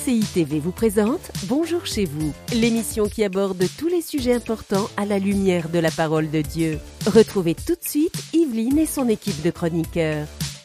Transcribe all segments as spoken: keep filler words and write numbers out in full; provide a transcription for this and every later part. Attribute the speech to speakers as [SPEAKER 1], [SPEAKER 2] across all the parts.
[SPEAKER 1] C I T V vous présente Bonjour chez vous, l'émission qui aborde tous les sujets importants à la lumière de la parole de Dieu. Retrouvez tout de suite Yveline et son équipe de chroniqueurs.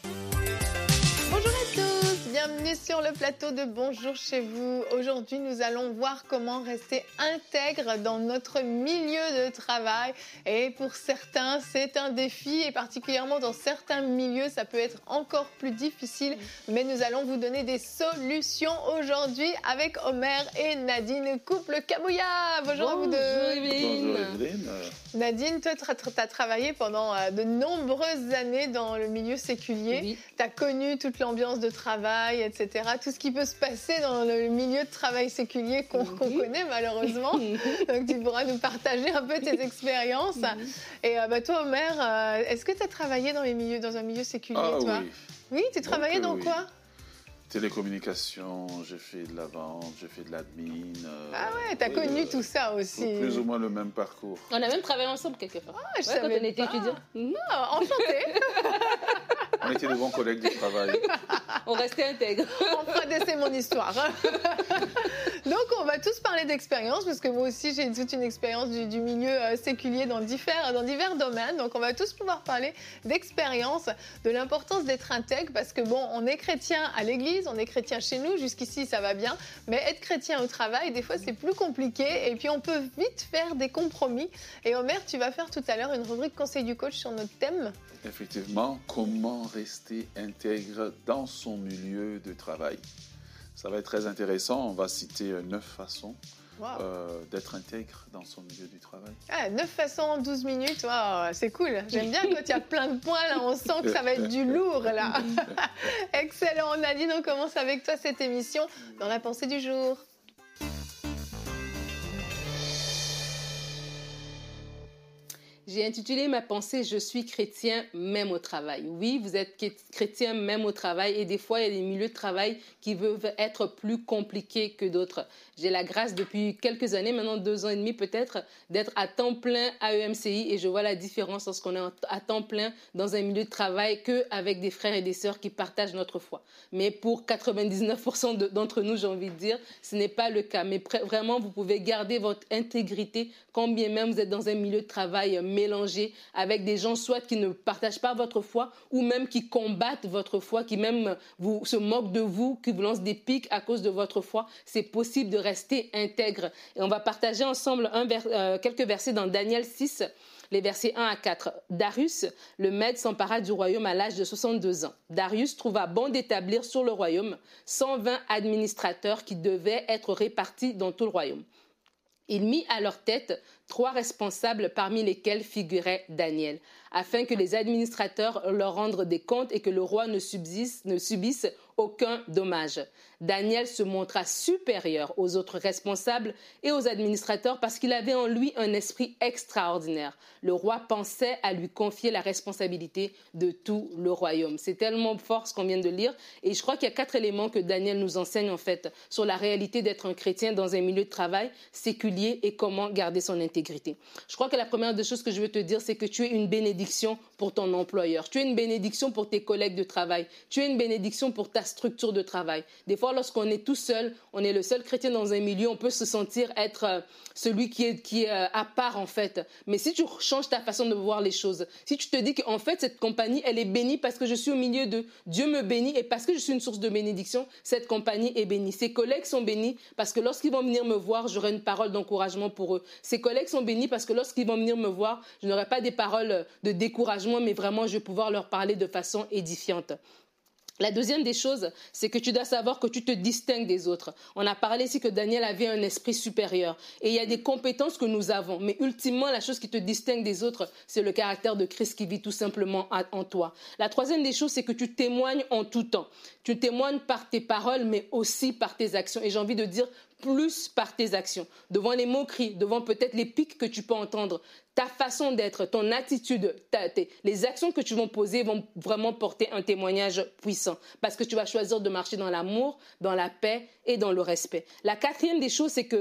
[SPEAKER 2] Bonjour à tous, bienvenue sur le plateau de Bonjour chez vous. Aujourd'hui, nous allons voir comment rester intègre dans notre milieu de travail. Et pour certains, c'est un défi et particulièrement dans certains milieux, ça peut être encore plus difficile. Mais nous allons vous donner des solutions aujourd'hui avec Omer et Nadine, couple Kabouya. Bonjour, Bonjour à vous deux.
[SPEAKER 3] Bonjour Yveline.
[SPEAKER 2] Nadine, toi, tu as travaillé pendant de nombreuses années dans le milieu séculier. Oui. Tu as connu toute l'ambiance de travail, et cetera. Tout ce qui peut se passer dans le milieu de travail séculier qu'on oui. qu'on connaît malheureusement. Donc, tu pourras nous partager un peu tes expériences. Oui. Et euh, bah, toi, Omer, euh, est-ce que tu as travaillé dans, les milieux, dans un milieu séculier,
[SPEAKER 3] ah,
[SPEAKER 2] toi?
[SPEAKER 3] Oui,
[SPEAKER 2] oui tu travaillais
[SPEAKER 3] Donc,
[SPEAKER 2] dans
[SPEAKER 3] oui.
[SPEAKER 2] quoi?
[SPEAKER 3] Télécommunications, j'ai fait de la vente, j'ai fait de l'admin. Euh,
[SPEAKER 2] ah ouais, t'as
[SPEAKER 3] oui,
[SPEAKER 2] connu
[SPEAKER 3] euh,
[SPEAKER 2] tout ça aussi.
[SPEAKER 3] Plus ou moins le même parcours.
[SPEAKER 4] On a même travaillé ensemble quelquefois.
[SPEAKER 2] Ah, je
[SPEAKER 4] ouais,
[SPEAKER 2] savais
[SPEAKER 4] quand on était
[SPEAKER 2] pas.
[SPEAKER 4] étudiants.
[SPEAKER 2] Mmh. Ah, enchantée.
[SPEAKER 3] On était de bons collègues du travail.
[SPEAKER 4] On restait intègres.
[SPEAKER 2] On fera c'est mon histoire. Donc, on va tous parler d'expérience, parce que moi aussi, j'ai toute une expérience du, du milieu euh, séculier dans divers, dans divers domaines. Donc, on va tous pouvoir parler d'expérience, de l'importance d'être intègre, parce que bon, on est chrétien à l'église, on est chrétien chez nous, jusqu'ici, ça va bien. Mais être chrétien au travail, des fois, c'est plus compliqué. Et puis, on peut vite faire des compromis. Et Omer, tu vas faire tout à l'heure une rubrique conseil du coach sur notre thème.
[SPEAKER 3] Effectivement, comment rester intègre dans son milieu de travail. Ça va être très intéressant. On va citer neuf façons wow. euh, d'être intègre dans son milieu du travail.
[SPEAKER 2] Ah, neuf façons en douze minutes, wow, c'est cool. J'aime bien quand il y a plein de points, là, on sent que ça va être du lourd. Là. Excellent. Nadine, on commence avec toi cette émission dans la pensée du jour.
[SPEAKER 4] J'ai intitulé ma pensée « Je suis chrétien même au travail ». Oui, vous êtes chrétien même au travail et des fois, il y a des milieux de travail qui peuvent être plus compliqués que d'autres. J'ai la grâce depuis quelques années, maintenant deux ans et demi peut-être, d'être à temps plein à E M C I et je vois la différence lorsqu'on est à temps plein dans un milieu de travail qu'avec des frères et des sœurs qui partagent notre foi. Mais pour quatre-vingt-dix-neuf pour cent d'entre nous, j'ai envie de dire, ce n'est pas le cas. Mais vraiment, vous pouvez garder votre intégrité quand bien même vous êtes dans un milieu de travail mélangé avec des gens soit qui ne partagent pas votre foi ou même qui combattent votre foi, qui même vous, se moquent de vous, qui vous lancent des pics à cause de votre foi. C'est possible de rester intègre. Et on va partager ensemble un vers, euh, quelques versets dans Daniel six, les versets un à quatre. Darius, le Mède, s'empara du royaume à l'âge de soixante-deux ans. Darius trouva bon d'établir sur le royaume cent vingt administrateurs qui devaient être répartis dans tout le royaume. Il mit à leur tête trois responsables parmi lesquels figurait Daniel, afin que les administrateurs leur rendent des comptes et que le roi ne subsiste, ne subisse aucun dommage. Daniel se montra supérieur aux autres responsables et aux administrateurs parce qu'il avait en lui un esprit extraordinaire. Le roi pensait à lui confier la responsabilité de tout le royaume. C'est tellement fort ce qu'on vient de lire et je crois qu'il y a quatre éléments que Daniel nous enseigne en fait sur la réalité d'être un chrétien dans un milieu de travail séculier et comment garder son intégrité. Je crois que la première des choses que je veux te dire, c'est que tu es une bénédiction pour ton employeur. Tu es une bénédiction pour tes collègues de travail. Tu es une bénédiction pour ta structure de travail. Des fois, lorsqu'on est tout seul, on est le seul chrétien dans un milieu, on peut se sentir être euh, celui qui est, qui est euh, à part en fait. Mais si tu changes ta façon de voir les choses, si tu te dis qu'en fait, cette compagnie, elle est bénie parce que je suis au milieu de Dieu me bénit et parce que je suis une source de bénédiction, cette compagnie est bénie. Ses collègues sont bénis parce que lorsqu'ils vont venir me voir, j'aurai une parole d'encouragement pour eux. Ses collègues sont bénis parce que lorsqu'ils vont venir me voir, je n'aurai pas des paroles de découragement, mais vraiment, je vais pouvoir leur parler de façon édifiante. La deuxième des choses, c'est que tu dois savoir que tu te distingues des autres. On a parlé ici que Daniel avait un esprit supérieur et il y a des compétences que nous avons. Mais ultimement, la chose qui te distingue des autres, c'est le caractère de Christ qui vit tout simplement en toi. La troisième des choses, c'est que tu témoignes en tout temps. Tu témoignes par tes paroles, mais aussi par tes actions. Et j'ai envie de dire plus par tes actions. Devant les moqueries, devant peut-être les pics que tu peux entendre, ta façon d'être, ton attitude, ta, tes, les actions que tu vas poser vont vraiment porter un témoignage puissant parce que tu vas choisir de marcher dans l'amour, dans la paix et dans le respect. La quatrième des choses, c'est que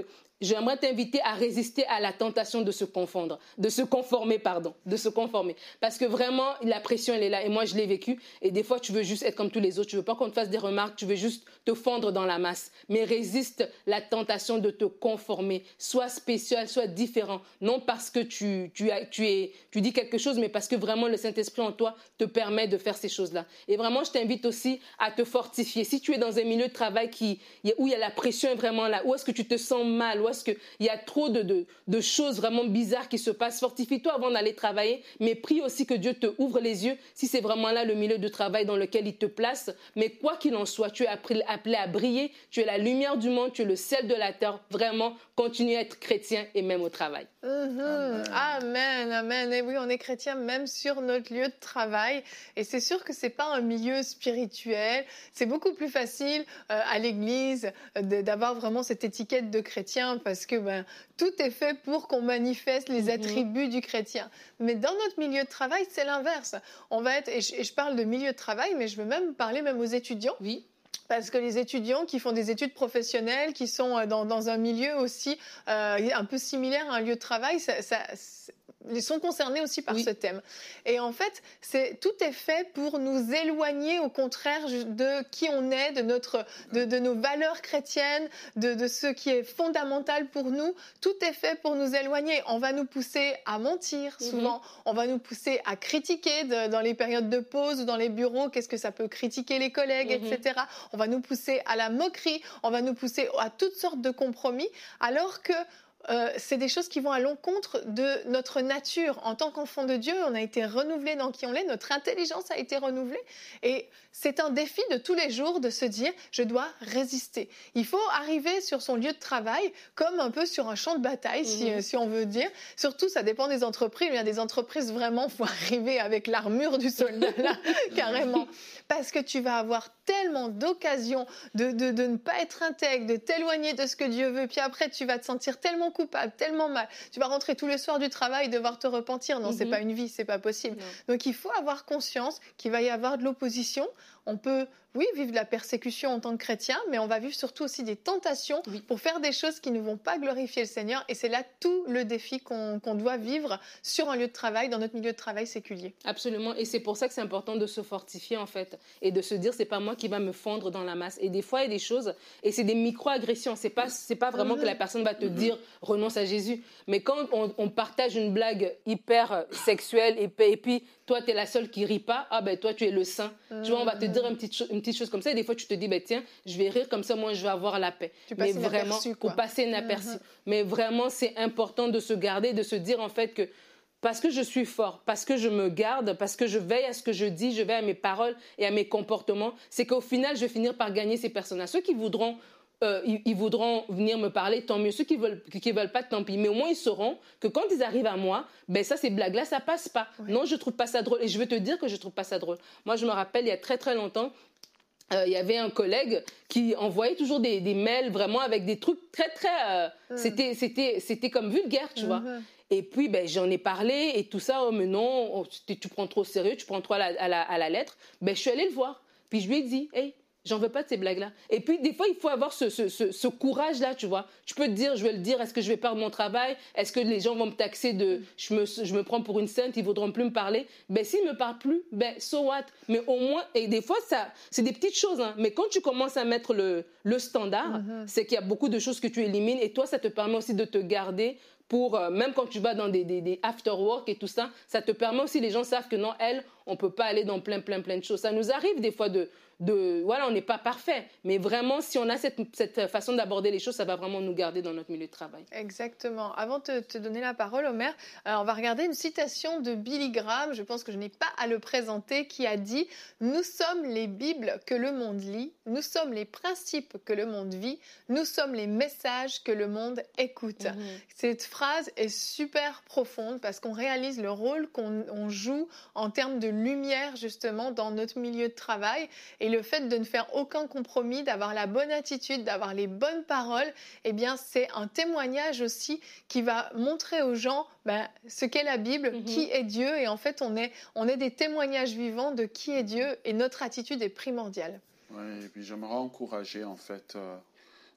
[SPEAKER 4] j'aimerais t'inviter à résister à la tentation de se confondre, de se conformer, pardon, de se conformer. Parce que vraiment, la pression, elle est là. Et moi, je l'ai vécu. Et des fois, tu veux juste être comme tous les autres. Tu veux pas qu'on te fasse des remarques. Tu veux juste te fondre dans la masse. Mais résiste la tentation de te conformer. Sois spécial, sois différent. Non parce que tu, tu, as, tu, es, tu dis quelque chose, mais parce que vraiment, le Saint-Esprit en toi te permet de faire ces choses-là. Et vraiment, je t'invite aussi à te fortifier. Si tu es dans un milieu de travail qui, où il y a la pression est vraiment là, où est-ce que tu te sens mal, où est-ce qu'il y a trop de, de, de choses vraiment bizarres qui se passent, fortifie-toi avant d'aller travailler, mais prie aussi que Dieu te ouvre les yeux si c'est vraiment là le milieu de travail dans lequel il te place. Mais quoi qu'il en soit, tu es appelé à briller, tu es la lumière du monde, tu es le sel de la terre. Vraiment, continue à être chrétien et même au travail.
[SPEAKER 2] Mmh. Amen, amen. Et oui, on est chrétien même sur notre lieu de travail. Et c'est sûr que c'est pas un milieu spirituel. C'est beaucoup plus facile euh, à l'église de, d'avoir vraiment cette étiquette de chrétien parce que ben, tout est fait pour qu'on manifeste les attributs mmh. du chrétien. Mais dans notre milieu de travail, c'est l'inverse. On va être, et je, et je parle de milieu de travail, mais je veux même parler même aux étudiants.
[SPEAKER 4] Oui.
[SPEAKER 2] Parce que les étudiants qui font des études professionnelles, qui sont dans, dans un milieu aussi euh, un peu similaire à un lieu de travail, ça, ça, ils sont concernés aussi par oui. ce thème. Et en fait, c'est, tout est fait pour nous éloigner, au contraire, de qui on est, de, notre, de, de nos valeurs chrétiennes, de, de ce qui est fondamental pour nous. Tout est fait pour nous éloigner. On va nous pousser à mentir, souvent. Mm-hmm. On va nous pousser à critiquer de, dans les périodes de pause ou dans les bureaux. Qu'est-ce que ça peut critiquer les collègues, mm-hmm. et cetera. On va nous pousser à la moquerie. On va nous pousser à toutes sortes de compromis, alors que Euh, c'est des choses qui vont à l'encontre de notre nature. En tant qu'enfant de Dieu, on a été renouvelé dans qui on est, notre intelligence a été renouvelée. Et c'est un défi de tous les jours de se dire, je dois résister. Il faut arriver sur son lieu de travail comme un peu sur un champ de bataille, mmh. si, si on veut dire. Surtout, ça dépend des entreprises. Il y a des entreprises, vraiment, il faut arriver avec l'armure du soldat, là, carrément. Parce que tu vas avoir tellement d'occasions de, de, de ne pas être intègre, de t'éloigner de ce que Dieu veut. Puis après, tu vas te sentir tellement coupable, tellement mal. Tu vas rentrer tous les soirs du travail et devoir te repentir. Non, mm-hmm. c'est pas une vie, c'est pas possible. Non. Donc, il faut avoir conscience qu'il va y avoir de l'opposition. On peut, oui, vivre de la persécution en tant que chrétien, mais on va vivre surtout aussi des tentations oui. pour faire des choses qui ne vont pas glorifier le Seigneur. Et c'est là tout le défi qu'on, qu'on doit vivre sur un lieu de travail, dans notre milieu de travail séculier.
[SPEAKER 4] Absolument. Et c'est pour ça que c'est important de se fortifier, en fait, et de se dire, c'est pas moi qui va me fondre dans la masse. Et des fois, il y a des choses, et c'est des micro-agressions. C'est pas, c'est pas vraiment mm-hmm. que la personne va te mm-hmm. dire, renonce à Jésus. Mais quand on, on partage une blague hyper sexuelle, et, et puis toi, tu es la seule qui rit pas, ah ben toi, tu es le saint. Mm-hmm. Tu vois, on va te dire une petite, cho- une petite chose comme ça, et des fois, tu te dis, ben tiens, je vais rire comme ça, moi, je vais avoir la paix.
[SPEAKER 2] Tu
[SPEAKER 4] Mais vraiment, pour passer inaperçu. Mm-hmm. Mais vraiment, c'est important de se garder, de se dire, en fait, que parce que je suis fort, parce que je me garde, parce que je veille à ce que je dis, je veille à mes paroles et à mes comportements, c'est qu'au final, je vais finir par gagner ces personnes-là. Ceux qui voudront Euh, ils, ils voudront venir me parler, tant mieux. Ceux qui veulent, qui veulent pas, tant pis. Mais au moins, ils sauront que quand ils arrivent à moi, ben ça, ces blagues-là, ça passe pas. Ouais. Non, je trouve pas ça drôle. Et je veux te dire que je trouve pas ça drôle. Moi, je me rappelle, il y a très, très longtemps, euh, il y avait un collègue qui envoyait toujours des, des mails vraiment avec des trucs très, très... Euh, mmh. c'était, c'était, c'était comme vulgaire, tu mmh. vois. Et puis, ben, j'en ai parlé et tout ça. Oh, mais non, oh, tu, tu prends trop au sérieux, tu prends trop à la, à la, à la lettre. Ben, je suis allée le voir. Puis, je lui ai dit, hey, j'en veux pas de ces blagues-là. Et puis, des fois, il faut avoir ce, ce, ce, ce courage-là, tu vois. Tu peux te dire, je vais le dire, est-ce que je vais perdre mon travail? Est-ce que les gens vont me taxer de... Je me, je me prends pour une sainte, ils ne voudront plus me parler. Ben, s'ils ne me parlent plus, ben, so what? Mais au moins... Et des fois, ça, c'est des petites choses, hein. Mais quand tu commences à mettre le, le standard, mm-hmm. c'est qu'il y a beaucoup de choses que tu élimines. Et toi, ça te permet aussi de te garder pour... Euh, même quand tu vas dans des, des, des after-work et tout ça, ça te permet aussi... Les gens savent que non, elle, on ne peut pas aller dans plein, plein, plein de choses. Ça nous arrive des fois de... De, voilà, on n'est pas parfait, mais vraiment, si on a cette, cette façon d'aborder les choses, ça va vraiment nous garder dans notre milieu de travail.
[SPEAKER 2] Exactement. Avant de te donner la parole, Omer, euh, on va regarder une citation de Billy Graham, je pense que je n'ai pas à le présenter, qui a dit « Nous sommes les Bibles que le monde lit, nous sommes les principes que le monde vit, nous sommes les messages que le monde écoute. Mm-hmm. » Cette phrase est super profonde parce qu'on réalise le rôle qu'on on joue en termes de lumière, justement, dans notre milieu de travail. Et le fait de ne faire aucun compromis, d'avoir la bonne attitude, d'avoir les bonnes paroles, eh bien, c'est un témoignage aussi qui va montrer aux gens ben, ce qu'est la Bible, mm-hmm. qui est Dieu. Et en fait, on est, on est des témoignages vivants de qui est Dieu et notre attitude est primordiale.
[SPEAKER 3] Oui, et puis j'aimerais encourager, en fait, euh,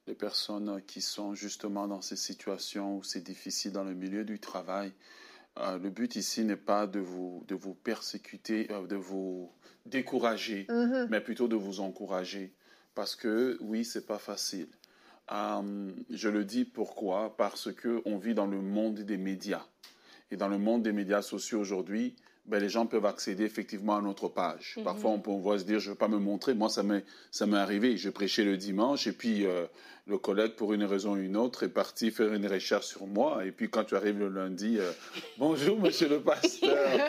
[SPEAKER 3] les personnes qui sont justement dans ces situations où c'est difficile dans le milieu du travail. Euh, le but ici n'est pas de vous, de vous persécuter, euh, de vous décourager, mm-hmm. mais plutôt de vous encourager. Parce que, oui, ce n'est pas facile. Euh, je le dis pourquoi? Parce qu'on vit dans le monde des médias. Et dans le monde des médias sociaux aujourd'hui, ben, les gens peuvent accéder effectivement à notre page. Mm-hmm. Parfois, on, peut, on va se dire, je ne vais pas me montrer. Moi, ça m'est, ça m'est arrivé. Je prêchais le dimanche et puis euh, le collègue, pour une raison ou une autre, est parti faire une recherche sur moi. Et puis, quand tu arrives le lundi, euh, bonjour, monsieur le pasteur.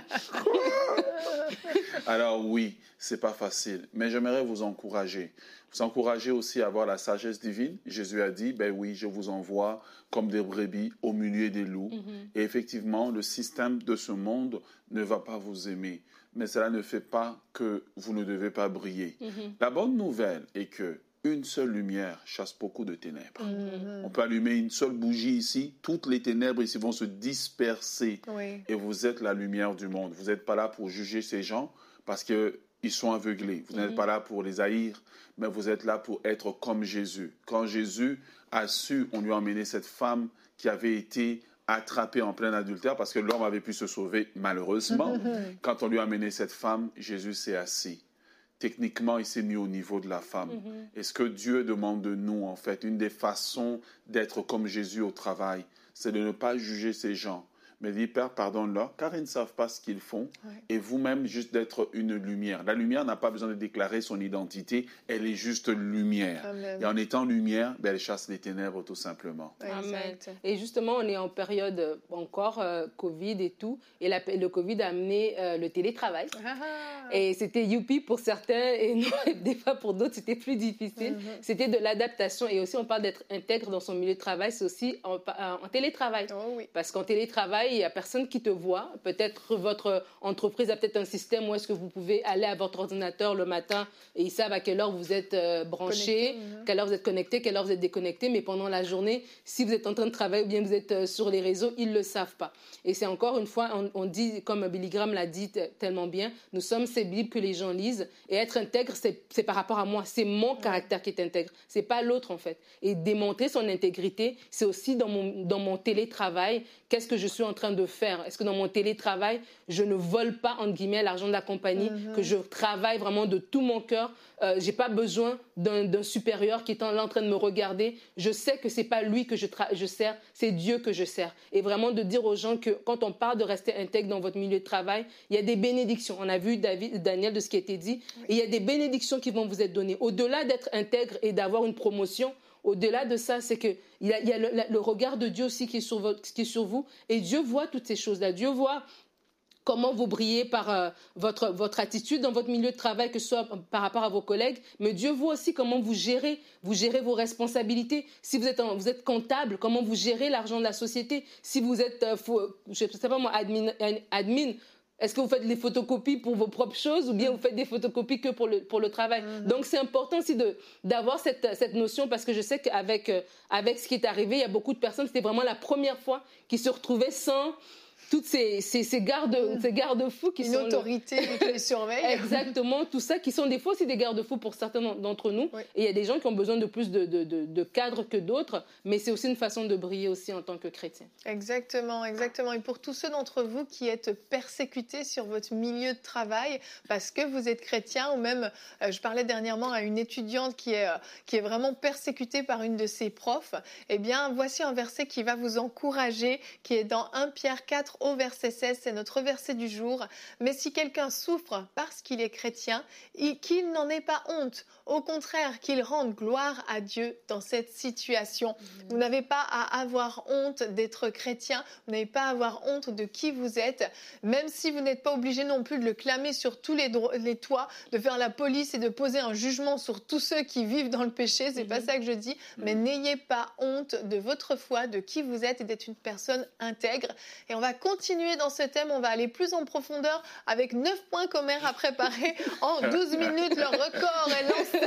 [SPEAKER 3] Alors oui, ce n'est pas facile. Mais j'aimerais vous encourager. Vous encourager aussi à avoir la sagesse divine. Jésus a dit, ben oui, je vous envoie comme des brebis au milieu des loups. Mm-hmm. Et effectivement, le système de ce monde ne va pas vous aimer. Mais cela ne fait pas que vous ne devez pas briller. Mm-hmm. La bonne nouvelle est que une seule lumière chasse beaucoup de ténèbres. Mm-hmm. On peut allumer une seule bougie ici, toutes les ténèbres ici vont se disperser. Oui. Et vous êtes la lumière du monde. Vous n'êtes pas là pour juger ces gens parce que ils sont aveuglés. Vous mm-hmm. n'êtes pas là pour les haïr, mais vous êtes là pour être comme Jésus. Quand Jésus a su, on lui a emmené cette femme qui avait été attrapée en plein adultère, parce que l'homme avait pu se sauver malheureusement. Mm-hmm. Quand on lui a amené cette femme, Jésus s'est assis. Techniquement, il s'est mis au niveau de la femme. Mm-hmm. Et ce que Dieu demande de nous, en fait, une des façons d'être comme Jésus au travail, c'est de ne pas juger ces gens. Mais dit, Père, pardonne-leur, car ils ne savent pas ce qu'ils font. Ouais. Et vous-même, juste d'être une lumière. La lumière n'a pas besoin de déclarer son identité, elle est juste lumière. Amen. Et en étant lumière, ben, elle chasse les ténèbres, tout simplement.
[SPEAKER 4] Amen. Et justement, on est en période encore euh, Covid et tout. Et la, le Covid a amené euh, le télétravail. Ah. Et c'était youpi pour certains, et non, des fois pour d'autres, c'était plus difficile. Mm-hmm. C'était de l'adaptation. Et aussi, on parle d'être intègre dans son milieu de travail, c'est aussi en, en télétravail. Oh, oui. Parce qu'en télétravail, il n'y a personne qui te voit. Peut-être votre entreprise a peut-être un système où est-ce que vous pouvez aller à votre ordinateur le matin et ils savent à quelle heure vous êtes euh, branché, mmh. quelle heure vous êtes connecté, quelle heure vous êtes déconnecté. Mais pendant la journée, si vous êtes en train de travailler ou bien vous êtes euh, sur les réseaux, ils ne le savent pas. Et c'est encore une fois, on, on dit, comme Billy Graham l'a dit t- tellement bien, nous sommes ces Bibles que les gens lisent. Et être intègre, c'est, c'est par rapport à moi. C'est mon mmh. caractère qui est intègre. Ce n'est pas l'autre en fait. Et démontrer son intégrité, c'est aussi dans mon, dans mon télétravail. Qu'est-ce que je suis en train de faire? Est-ce que dans mon télétravail, je ne vole pas, entre guillemets, l'argent de la compagnie, mm-hmm. que je travaille vraiment de tout mon cœur? Euh, je n'ai pas besoin d'un, d'un supérieur qui est là en train de me regarder. Je sais que ce n'est pas lui que je, tra- je sers, c'est Dieu que je sers. Et vraiment de dire aux gens que quand on parle de rester intègre dans votre milieu de travail, il y a des bénédictions. On a vu David, Daniel de ce qui a été dit. Oui. Et il y a des bénédictions qui vont vous être données. Au-delà d'être intègre et d'avoir une promotion, au-delà de ça, c'est qu'il y a, il y a le, le regard de Dieu aussi qui est, sur votre, qui est sur vous. Et Dieu voit toutes ces choses-là. Dieu voit comment vous brillez par euh, votre, votre attitude dans votre milieu de travail, que ce soit par rapport à vos collègues. Mais Dieu voit aussi comment vous gérez, vous gérez vos responsabilités. Si vous êtes, en, vous êtes comptable, comment vous gérez l'argent de la société. Si vous êtes, euh, faut, je ne sais pas moi, admin, admin est-ce que vous faites les photocopies pour vos propres choses ou bien vous faites des photocopies que pour le, pour le travail? Mm-hmm. Donc, c'est important aussi de, d'avoir cette, cette notion parce que je sais qu'avec euh, avec ce qui est arrivé, il y a beaucoup de personnes, c'était vraiment la première fois qu'ils se retrouvaient sans toutes ces, ces, ces, gardes, ces garde-fous qui
[SPEAKER 2] Une
[SPEAKER 4] sont...
[SPEAKER 2] Une autorité le... qui les surveille.
[SPEAKER 4] Exactement, tout ça qui sont des fois aussi des garde-fous pour certains d'entre nous. Oui. Et il y a des gens qui ont besoin de plus de, de, de, de cadres que d'autres, mais c'est aussi une façon de briller aussi en tant que chrétien.
[SPEAKER 2] Exactement, exactement. Et pour tous ceux d'entre vous qui êtes persécutés sur votre milieu de travail parce que vous êtes chrétien, ou même, euh, je parlais dernièrement à une étudiante qui est, euh, qui est vraiment persécutée par une de ses profs, eh bien, voici un verset qui va vous encourager, qui est dans premier Pierre quatre, au verset seize, c'est notre verset du jour. Mais si quelqu'un souffre parce qu'il est chrétien, qu'il n'en ait pas honte. Au contraire, qu'il rende gloire à Dieu dans cette situation. Mmh. Vous n'avez pas à avoir honte d'être chrétien. Vous n'avez pas à avoir honte de qui vous êtes. Même si vous n'êtes pas obligé non plus de le clamer sur tous les, dro- les toits, de faire la police et de poser un jugement sur tous ceux qui vivent dans le péché. C'est mmh. pas ça que je dis. Mmh. Mais n'ayez pas honte de votre foi, de qui vous êtes et d'être une personne intègre. Et on va continuer dans ce thème, on va aller plus en profondeur avec neuf points qu'Omer a préparés en douze minutes. Le record est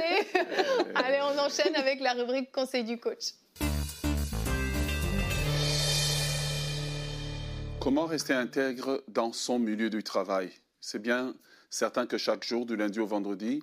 [SPEAKER 2] lancé. Allez, on enchaîne avec la rubrique Conseil du coach.
[SPEAKER 3] Comment rester intègre dans son milieu du travail? C'est bien certain que chaque jour, du lundi au vendredi,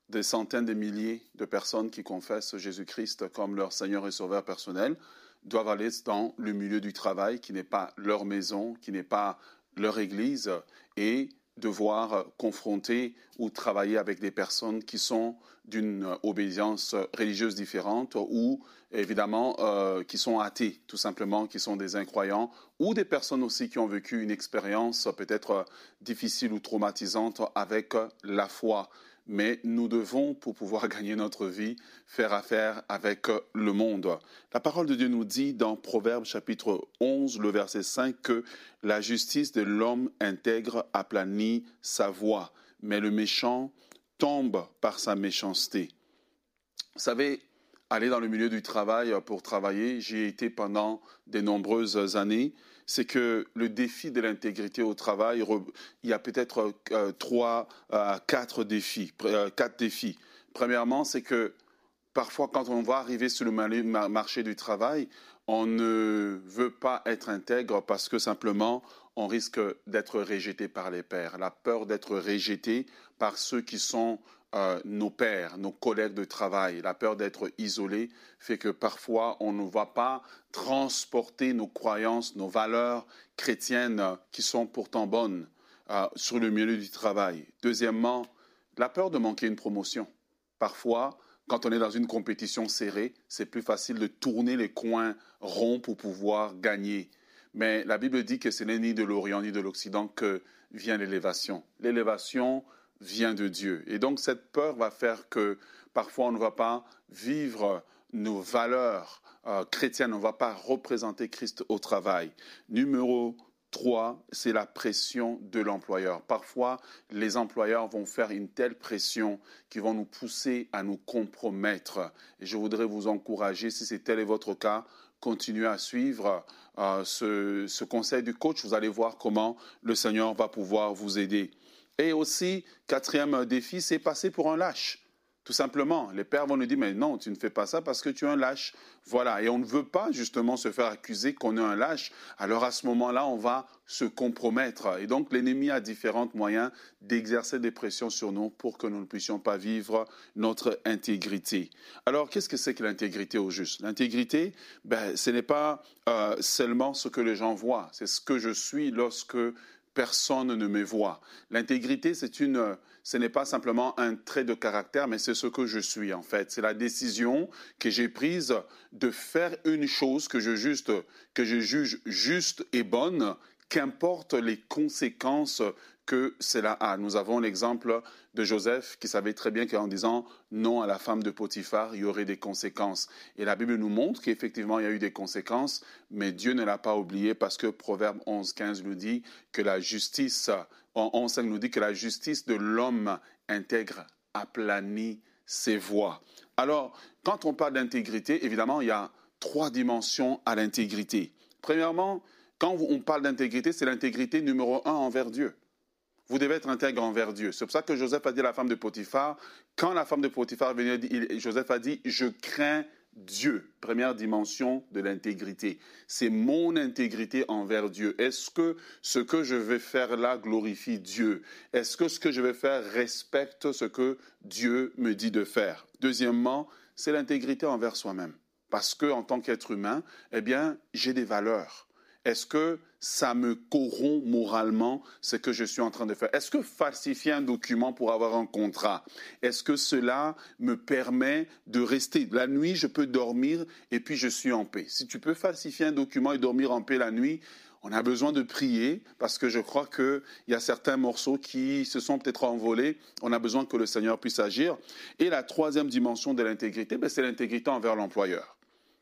[SPEAKER 3] des centaines de milliers de personnes qui confessent Jésus-Christ comme leur Seigneur et Sauveur personnel doivent aller dans le milieu du travail qui n'est pas leur maison, qui n'est pas leur église, et devoir confronter ou travailler avec des personnes qui sont d'une obédience religieuse différente ou évidemment euh, qui sont athées, tout simplement, qui sont des incroyants, ou des personnes aussi qui ont vécu une expérience peut-être difficile ou traumatisante avec la foi. Mais nous devons, pour pouvoir gagner notre vie, faire affaire avec le monde. La parole de Dieu nous dit dans Proverbes chapitre onze, le verset cinq, que la justice de l'homme intègre aplanit sa voie, mais le méchant tombe par sa méchanceté. Vous savez, aller dans le milieu du travail pour travailler, j'y ai été pendant de nombreuses années. C'est que le défi de l'intégrité au travail, il y a peut-être euh, trois, euh, quatre défis. Euh, quatre défis. Premièrement, c'est que parfois, quand on va arriver sur le marché du travail, on ne veut pas être intègre parce que simplement, on risque d'être rejeté par les pairs. La peur d'être rejeté par ceux qui sont Euh, nos pairs, nos collègues de travail, la peur d'être isolé fait que parfois on ne va pas transporter nos croyances, nos valeurs chrétiennes euh, qui sont pourtant bonnes euh, sur le milieu du travail. Deuxièmement, la peur de manquer une promotion. Parfois, quand on est dans une compétition serrée, c'est plus facile de tourner les coins ronds pour pouvoir gagner. Mais la Bible dit que ce n'est ni de l'Orient ni de l'Occident que vient l'élévation. L'élévation vient de Dieu. Et donc, cette peur va faire que parfois, on ne va pas vivre nos valeurs euh, chrétiennes, on ne va pas représenter Christ au travail. Numéro trois, c'est la pression de l'employeur. Parfois, les employeurs vont faire une telle pression qu'ils vont nous pousser à nous compromettre. Et je voudrais vous encourager, si c'est tel est votre cas, continuez à suivre euh, ce, ce conseil du coach. Vous allez voir comment le Seigneur va pouvoir vous aider. Et aussi, quatrième défi, c'est passer pour un lâche. Tout simplement, les pères vont nous dire, mais non, tu ne fais pas ça parce que tu es un lâche. Voilà, et on ne veut pas justement se faire accuser qu'on est un lâche. Alors à ce moment-là, on va se compromettre. Et donc l'ennemi a différents moyens d'exercer des pressions sur nous pour que nous ne puissions pas vivre notre intégrité. Alors, qu'est-ce que c'est que l'intégrité au juste? L'intégrité, ben, ce n'est pas euh, seulement ce que les gens voient, c'est ce que je suis lorsque personne ne me voit. L'intégrité, c'est une, ce n'est pas simplement un trait de caractère, mais c'est ce que je suis en fait. C'est la décision que j'ai prise de faire une chose que je, juste, que je juge juste et bonne, qu'importe les conséquences que cela a. Nous avons l'exemple de Joseph qui savait très bien qu'en disant non à la femme de Potiphar, il y aurait des conséquences. Et la Bible nous montre qu'effectivement, il y a eu des conséquences, mais Dieu ne l'a pas oublié parce que Proverbe onze, quinze nous dit que la justice, onze, cinq nous dit que la justice de l'homme intègre aplanit ses voies. Alors, quand on parle d'intégrité, évidemment, il y a trois dimensions à l'intégrité. Premièrement, quand on parle d'intégrité, c'est l'intégrité numéro un envers Dieu. Vous devez être intègre envers Dieu. C'est pour ça que Joseph a dit à la femme de Potiphar, quand la femme de Potiphar venait, Joseph a dit, je crains Dieu. Première dimension de l'intégrité. C'est mon intégrité envers Dieu. Est-ce que ce que je vais faire là glorifie Dieu? Est-ce que ce que je vais faire respecte ce que Dieu me dit de faire? Deuxièmement, c'est l'intégrité envers soi-même. Parce qu'en tant qu'être humain, eh bien, j'ai des valeurs. Est-ce que ça me corrompt moralement ce que je suis en train de faire? Est-ce que falsifier un document pour avoir un contrat, est-ce que cela me permet de rester? La nuit, je peux dormir et puis je suis en paix. Si tu peux falsifier un document et dormir en paix la nuit, on a besoin de prier parce que je crois qu'il y a certains morceaux qui se sont peut-être envolés. On a besoin que le Seigneur puisse agir. Et la troisième dimension de l'intégrité, ben, c'est l'intégrité envers l'employeur.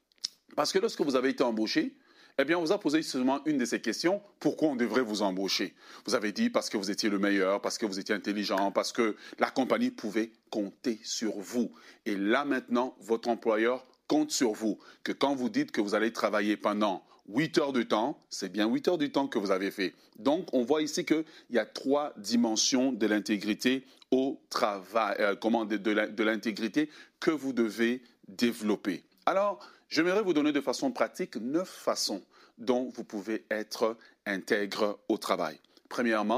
[SPEAKER 3] Parce que lorsque vous avez été embauché, eh bien, on vous a posé seulement une de ces questions. Pourquoi on devrait vous embaucher? Vous avez dit parce que vous étiez le meilleur, parce que vous étiez intelligent, parce que la compagnie pouvait compter sur vous. Et là, maintenant, votre employeur compte sur vous. Que quand vous dites que vous allez travailler pendant huit heures de temps, c'est bien huit heures du temps que vous avez fait. Donc, on voit ici qu'il y a trois dimensions de l'intégrité au travail, euh, comment, de, de, de l'intégrité que vous devez développer. Alors, j'aimerais vous donner de façon pratique neuf façons dont vous pouvez être intègre au travail. Premièrement,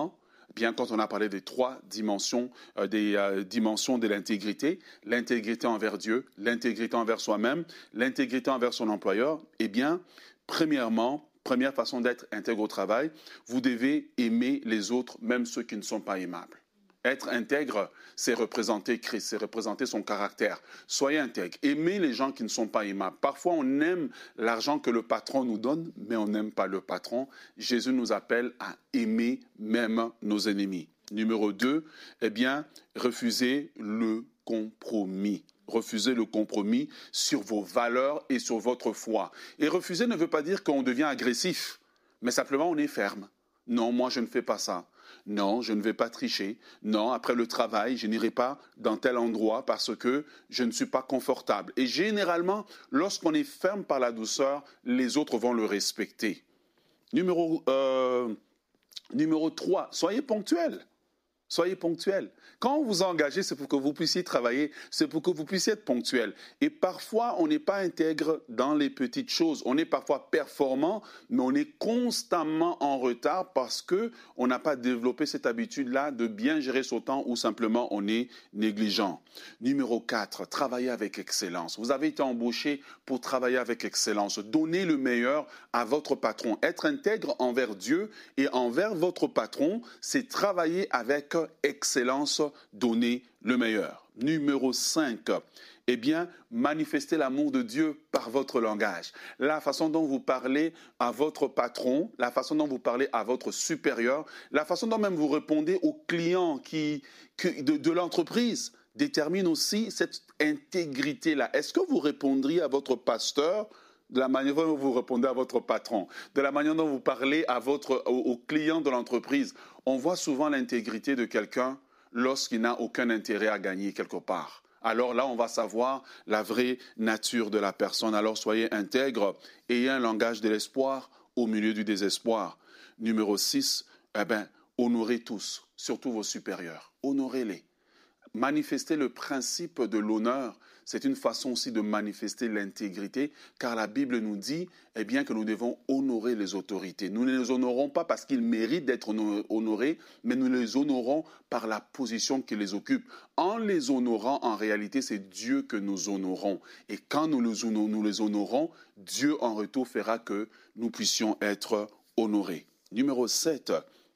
[SPEAKER 3] bien quand on a parlé des trois dimensions, euh, des euh, dimensions de l'intégrité, l'intégrité envers Dieu, l'intégrité envers soi-même, l'intégrité envers son employeur, eh bien, premièrement, première façon d'être intègre au travail, vous devez aimer les autres, même ceux qui ne sont pas aimables. Être intègre, c'est représenter Christ, c'est représenter son caractère. Soyez intègre. Aimez les gens qui ne sont pas aimables. Parfois, on aime l'argent que le patron nous donne, mais on n'aime pas le patron. Jésus nous appelle à aimer même nos ennemis. Numéro deux, eh bien, refusez le compromis. Refusez le compromis sur vos valeurs et sur votre foi. Et refuser ne veut pas dire qu'on devient agressif, mais simplement on est ferme. Non, moi je ne fais pas ça. Non, je ne vais pas tricher. Non, après le travail, je n'irai pas dans tel endroit parce que je ne suis pas confortable. Et généralement, lorsqu'on est ferme par la douceur, les autres vont le respecter. Numéro, euh, numéro trois, soyez ponctuels. Soyez ponctuels. Quand vous vous engagez, c'est pour que vous puissiez travailler, c'est pour que vous puissiez être ponctuels. Et parfois, on n'est pas intègre dans les petites choses. On est parfois performant, mais on est constamment en retard parce qu'on n'a pas développé cette habitude-là de bien gérer son temps ou simplement on est négligent. Numéro quatre, travailler avec excellence. Vous avez été embauché pour travailler avec excellence. Donnez le meilleur à votre patron. Être intègre envers Dieu et envers votre patron, c'est travailler avec excellence, donner le meilleur. Numéro cinq, eh bien, manifestez l'amour de Dieu par votre langage. La façon dont vous parlez à votre patron, la façon dont vous parlez à votre supérieur, la façon dont même vous répondez aux clients qui, qui, de, de l'entreprise détermine aussi cette intégrité-là. Est-ce que vous répondriez à votre pasteur de la manière dont vous répondez à votre patron, de la manière dont vous parlez à votre, aux, aux clients de l'entreprise? On voit souvent l'intégrité de quelqu'un lorsqu'il n'a aucun intérêt à gagner quelque part. Alors là, on va savoir la vraie nature de la personne. Alors soyez intègres, ayez un langage de l'espoir au milieu du désespoir. Numéro six, eh bien, honorez tous, surtout vos supérieurs. Honorez-les. Manifester le principe de l'honneur, c'est une façon aussi de manifester l'intégrité, car la Bible nous dit eh bien, que nous devons honorer les autorités. Nous ne les honorons pas parce qu'ils méritent d'être honorés, mais nous les honorons par la position qu'ils les occupent. En les honorant, en réalité, c'est Dieu que nous honorons. Et quand nous les, nous les honorons, Dieu en retour fera que nous puissions être honorés. Numéro sept,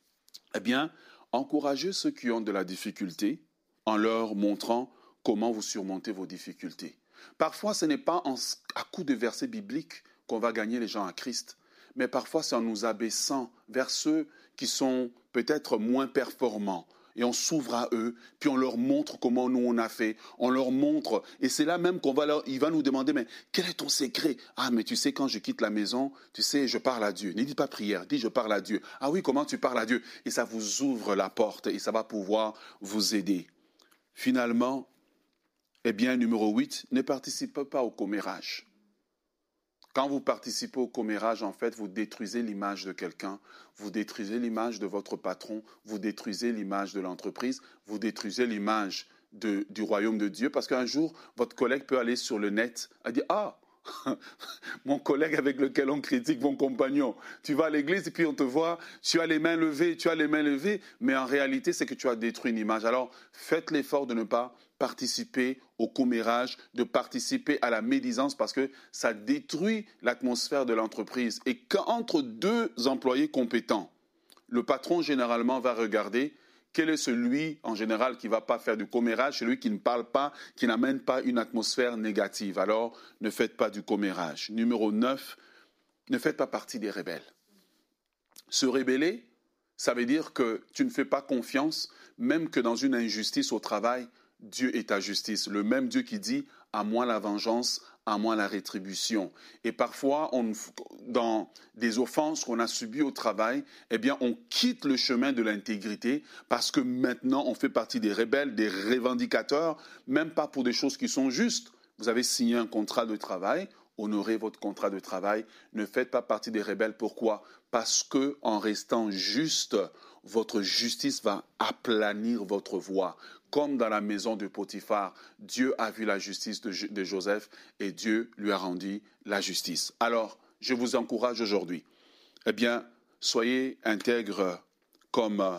[SPEAKER 3] eh bien, encouragez ceux qui ont de la difficulté, en leur montrant comment vous surmontez vos difficultés. Parfois, ce n'est pas en, à coup de versets bibliques qu'on va gagner les gens à Christ, mais parfois c'est en nous abaissant vers ceux qui sont peut-être moins performants. Et on s'ouvre à eux, puis on leur montre comment nous on a fait, on leur montre, et c'est là même qu'on va leur, il va nous demander, mais quel est ton secret? Ah, mais tu sais, quand je quitte la maison, tu sais, je parle à Dieu. Ne dis pas prière, dis je parle à Dieu. Ah oui, comment tu parles à Dieu? Et ça vous ouvre la porte, et ça va pouvoir vous aider. Finalement, eh bien, numéro huit, ne participez pas au commérage. Quand vous participez au commérage, en fait, vous détruisez l'image de quelqu'un, vous détruisez l'image de votre patron, vous détruisez l'image de l'entreprise, vous détruisez l'image de, du royaume de Dieu, parce qu'un jour, votre collègue peut aller sur le net et dire « Ah, mon collègue avec lequel on critique, mon compagnon, tu vas à l'église et puis on te voit, tu as les mains levées, tu as les mains levées, mais en réalité, c'est que tu as détruit une image. » Alors, faites l'effort de ne pas participer au commérage, de participer à la médisance parce que ça détruit l'atmosphère de l'entreprise. Et qu'entre deux employés compétents, le patron généralement va regarder quel est celui en général qui ne va pas faire du commérage, celui qui ne parle pas, qui n'amène pas une atmosphère négative. Alors, ne faites pas du commérage. Numéro neuf, ne faites pas partie des rebelles. Se rebeller, ça veut dire que tu ne fais pas confiance, même que dans une injustice au travail, Dieu est ta justice. Le même Dieu qui dit « à moi la vengeance, à moi la rétribution ». Et parfois, on, dans des offenses qu'on a subies au travail, eh bien, on quitte le chemin de l'intégrité parce que maintenant, on fait partie des rebelles, des revendicateurs, même pas pour des choses qui sont justes. Vous avez signé un contrat de travail, honorez votre contrat de travail, ne faites pas partie des rebelles. Pourquoi? Parce que en restant juste, votre justice va aplanir votre voie. Comme dans la maison de Potiphar, Dieu a vu la justice de, de Joseph et Dieu lui a rendu la justice. Alors, je vous encourage aujourd'hui, eh bien, soyez intègres comme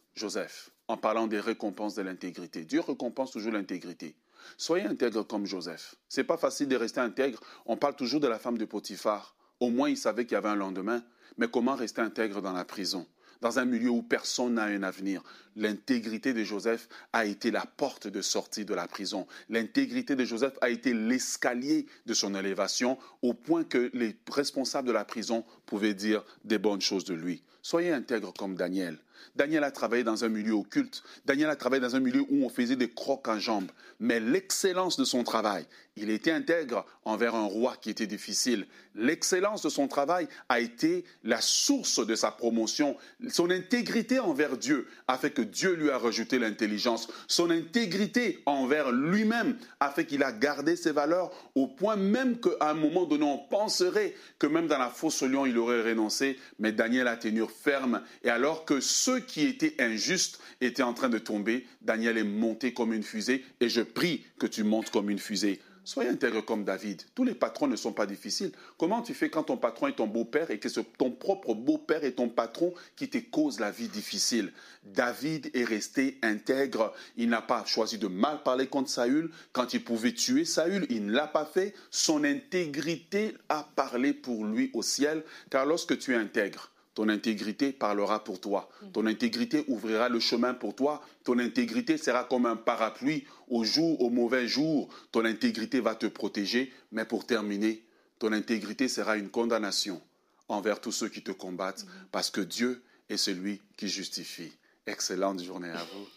[SPEAKER 3] Joseph, en parlant des récompenses de l'intégrité. Dieu récompense toujours l'intégrité. Soyez intègre comme Joseph. Ce n'est pas facile de rester intègre. On parle toujours de la femme de Potiphar. Au moins, il savait qu'il y avait un lendemain. Mais comment rester intègre dans la prison ? Dans un milieu où personne n'a un avenir. L'intégrité de Joseph a été la porte de sortie de la prison. L'intégrité de Joseph a été l'escalier de son élévation, au point que les responsables de la prison pouvaient dire des bonnes choses de lui. Soyez intègre comme Daniel. Daniel a travaillé dans un milieu occulte. Daniel a travaillé dans un milieu où on faisait des crocs en jambes. Mais l'excellence de son travail, il était intègre envers un roi qui était difficile. L'excellence de son travail a été la source de sa promotion. Son intégrité envers Dieu a fait que Dieu lui a rajouté l'intelligence. Son intégrité envers lui-même a fait qu'il a gardé ses valeurs au point même qu'à un moment donné, on penserait que même dans la fosse au lion, il aurait renoncé. Mais Daniel a tenu ferme. Et alors que ceux qui étaient injustes étaient en train de tomber, Daniel est monté comme une fusée. Et je prie que tu montes comme une fusée. Soyez intègre comme David. Tous les patrons ne sont pas difficiles. Comment tu fais quand ton patron est ton beau-père et que c'est ton propre beau-père et ton patron qui te cause la vie difficile? David est resté intègre. Il n'a pas choisi de mal parler contre Saül. Quand il pouvait tuer Saül, il ne l'a pas fait. Son intégrité a parlé pour lui au ciel. Car lorsque tu es intègre, ton intégrité parlera pour toi. Ton intégrité ouvrira le chemin pour toi. Ton intégrité sera comme un parapluie. Au jour, au mauvais jour, ton intégrité va te protéger. Mais pour terminer, ton intégrité sera une condamnation envers tous ceux qui te combattent. Parce que Dieu est celui qui justifie. Excellente journée à vous.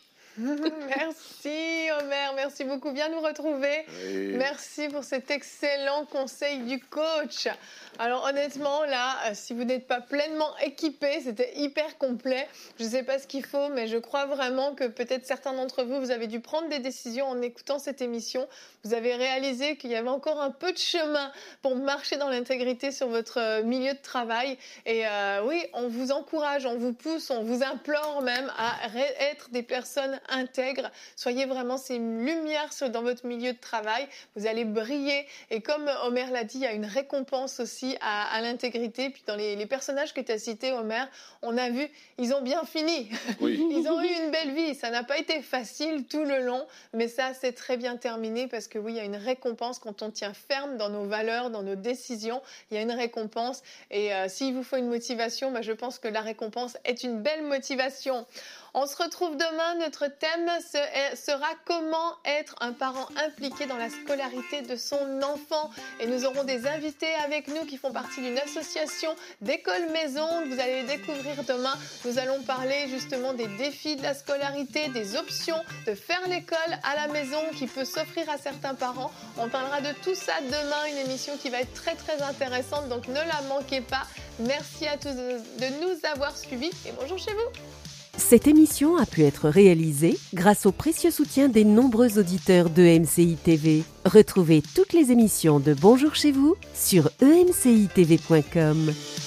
[SPEAKER 2] Merci Omer, merci beaucoup, bien nous retrouver. Oui. Merci pour cet excellent conseil du coach. Alors honnêtement là, si vous n'êtes pas pleinement équipé, c'était hyper complet. Je ne sais pas ce qu'il faut, mais je crois vraiment que peut-être certains d'entre vous, vous avez dû prendre des décisions en écoutant cette émission. Vous avez réalisé qu'il y avait encore un peu de chemin pour marcher dans l'intégrité sur votre milieu de travail. Et euh, oui, on vous encourage, on vous pousse, on vous implore même à être des personnes intègres. Soyez vraiment ces lumières dans votre milieu de travail. Vous allez briller. Et comme Omer l'a dit, il y a une récompense aussi à, à l'intégrité. Puis dans les, les personnages que tu as cités, Omer, on a vu, ils ont bien fini. Oui. Ils ont eu une belle vie. Ça n'a pas été facile tout le long, mais ça, c'est très bien terminé parce que oui, il y a une récompense quand on tient ferme dans nos valeurs, dans nos décisions. Il y a une récompense. Et euh, s'il vous faut une motivation, bah, je pense que la récompense est une belle motivation. On se retrouve demain. Notre thème sera comment être un parent impliqué dans la scolarité de son enfant. Et nous aurons des invités avec nous qui font partie d'une association d'école maison. Vous allez les découvrir demain. Nous allons parler justement des défis de la scolarité, des options de faire l'école à la maison qui peut s'offrir à certains parents. On parlera de tout ça demain, une émission qui va être très très intéressante. Donc ne la manquez pas. Merci à tous de nous avoir suivis et bonjour chez vous.
[SPEAKER 1] Cette émission a pu être réalisée grâce au précieux soutien des nombreux auditeurs de E M C I T V. Retrouvez toutes les émissions de Bonjour chez vous sur e m c i t v point com.